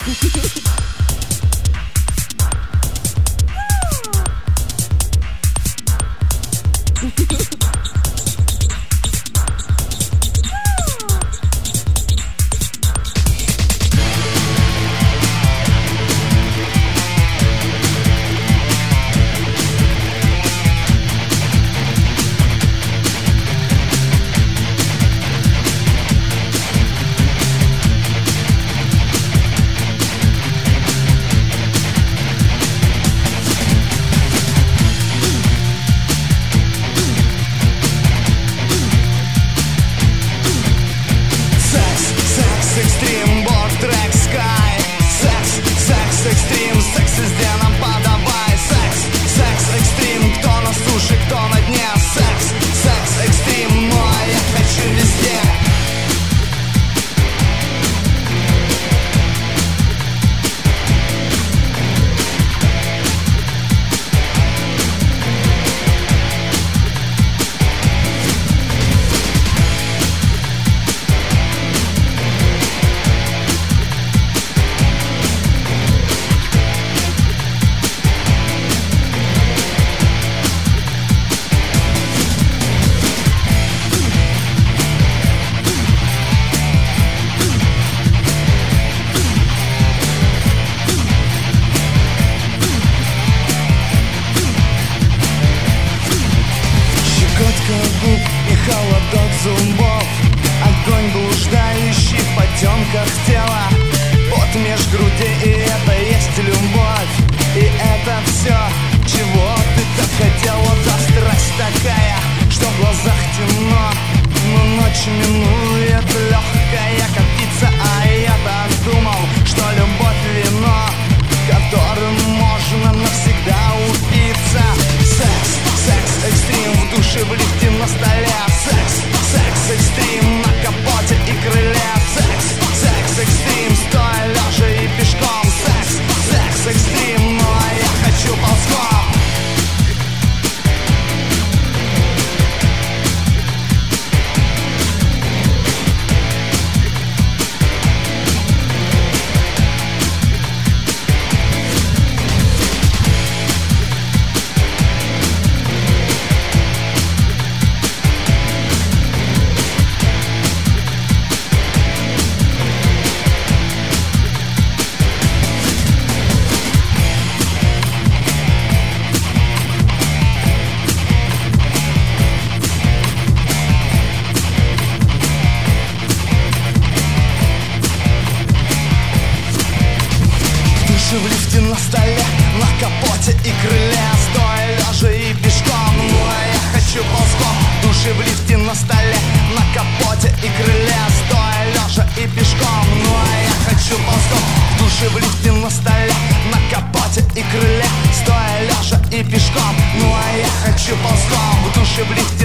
холодок зубов, огонь блуждающий в потемках тела, пот меж груди, и это есть любовь. И это все, чего ты так хотела, да страсть такая, что в глазах темно, но ночь минует легкая, как птица. А я так думал, что любовь вино, которым можно навсегда упиться. Секс, секс, экстрим в душе, в лифте, на столе. Секс, секс, экстрим на капоте и крыле. Секс, секс, экстрим, стоя, лежа и пешком. Секс, секс, экстрим, ну а я хочу ползком. В лифте, на столе, на капоте и крыле, стоя, лежа и пешком. Ну а я хочу ползком. В душе, в лифте, на столе, на капоте и крыле, стоя, лежа и пешком. Ну а я хочу ползком. В душе, в лифте, на столе, на капоте и крыле, стоя, лежа и пешком. Ну а я хочу ползком. В душе, в лифте,